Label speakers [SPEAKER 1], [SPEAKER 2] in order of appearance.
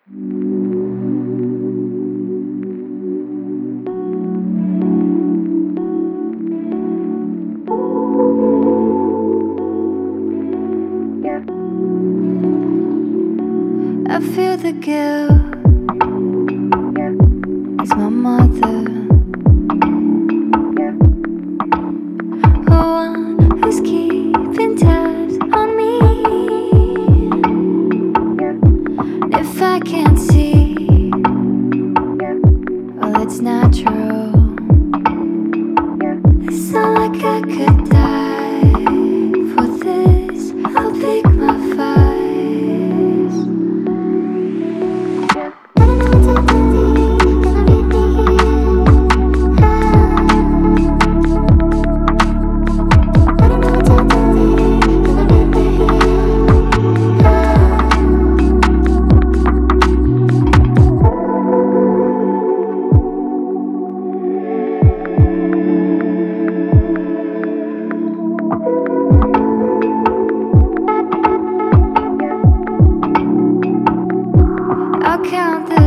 [SPEAKER 1] I feel the guilt. It's my mother, the one who's keeping tabs on me. If I can't see, well, it's natural. It's not like I could die for this. I'll pick my fights. I'll count the